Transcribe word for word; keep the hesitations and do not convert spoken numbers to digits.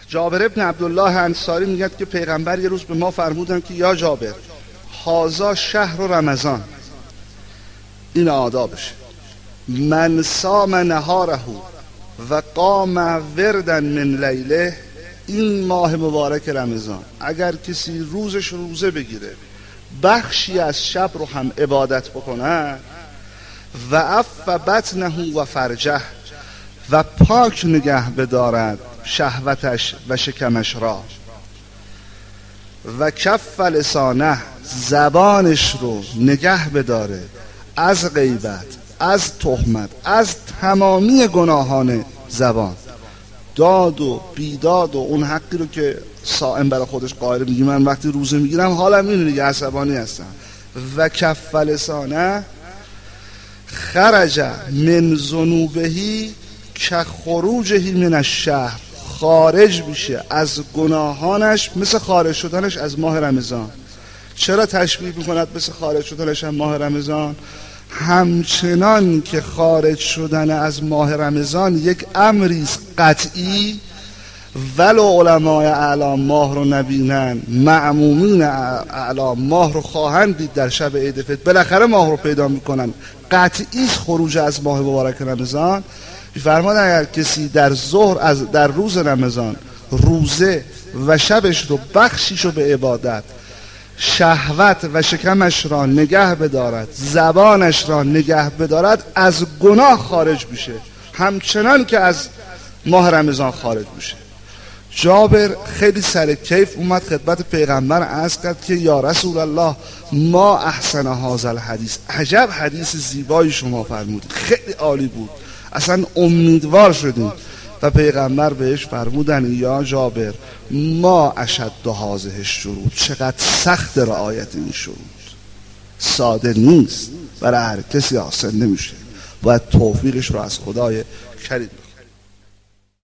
جابر ابن عبدالله انصاری میگه که پیغمبر یه روز به ما فرمودن که یا جابر هازا شهر رمضان، این آدابشه، من صام نهاره و قام وردن من لیله، این ماه مبارک رمضان اگر کسی روزش روزه بگیره بخشی از شب رو هم عبادت بکنه و عف بطنه و فرجه و پاک نگه بدارد شهوتش و شکمش را و کف لسانه زبانش رو نگه بداره از غیبت، از تهمت، از تمامی گناهان زبان، داد و بیداد و اون حقی رو که صائم برای خودش قائل میگه من وقتی روزه میگیرم حالم اینه دیگه عصبانی هستم. و کف لسانه خرج من ذنوبهی که خروجهی من الشهر، خارج میشه از گناهانش مثل خارج شدنش از ماه رمضان. چرا تشبیه میکند مثل خارج شدنش از ماه رمضان؟ همچنان که خارج شدن از ماه رمضان یک امریست قطعی، ولو علمای اعلام ماه رو نبینن، معمومین اعلام ماه رو خواهند دید در شب عید فطر، بالاخره ماه رو پیدا میکنن، قطعیست خروج از ماه مبارک رمضان. فرمودن اگر کسی در ظهر از در روز رمضان روزه و شبش رو بخشیش رو به عبادت، شهوت و شکمش را نگه بدارد، زبانش را نگه بدارد، از گناه خارج میشه همچنان که از ماه رمضان خارج میشه. جابر خیلی سر کیف اومد خدمت پیغمبر عرض کرد که یا رسول الله ما احسن هذا الحدیث، عجب حدیث زیبایی شما فرمودید، خیلی عالی بود، اصلا امیدوار شدیم. و پیغمبر بهش فرمودن یا جابر ما اشد هذه الشروط، چقدر سخت رعایت این شروط، ساده نیست، برای هر کسی حاصل نمیشه، باید توفیقش رو از خدای کریم